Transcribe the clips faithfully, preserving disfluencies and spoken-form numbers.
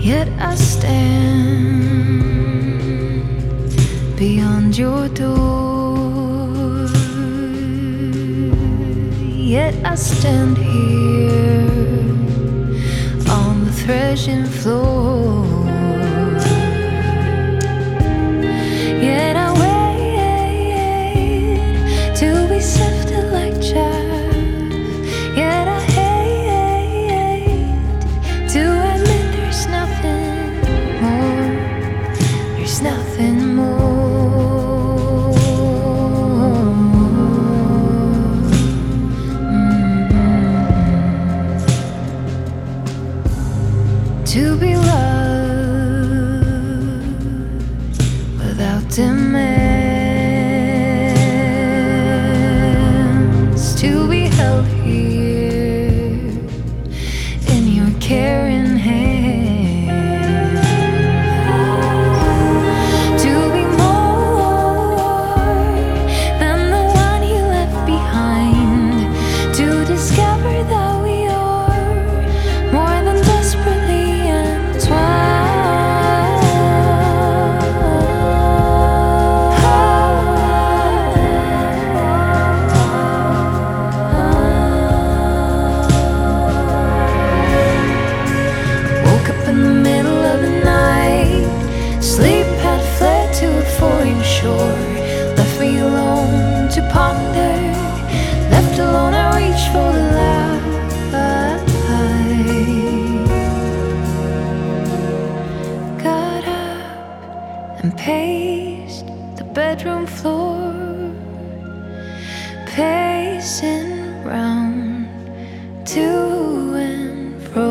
Yet I stand beyond your door. Yet I stand here on the threshing floor. Yet I wait to be sifted like chaff. Yet I hate to admit there's nothing more. There's nothing more. Mm-hmm. To be loved without demands, to be held here in your caring hand, to be more than the one you left behind, to discover that we are more than desperately entwined. Left me alone to ponder. Left alone, I reach for the light. Got up and paced the bedroom floor, pacing round to and fro,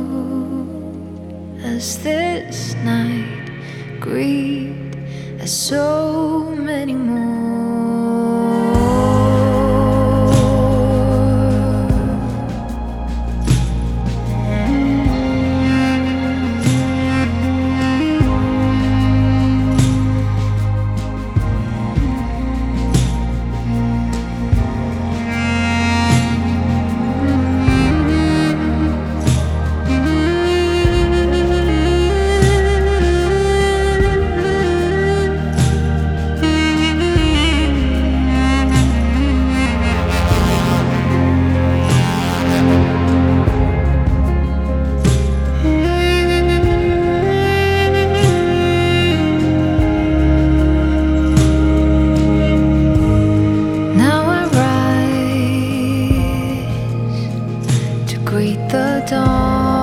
as this night grieved as so many more. Greet the dawn.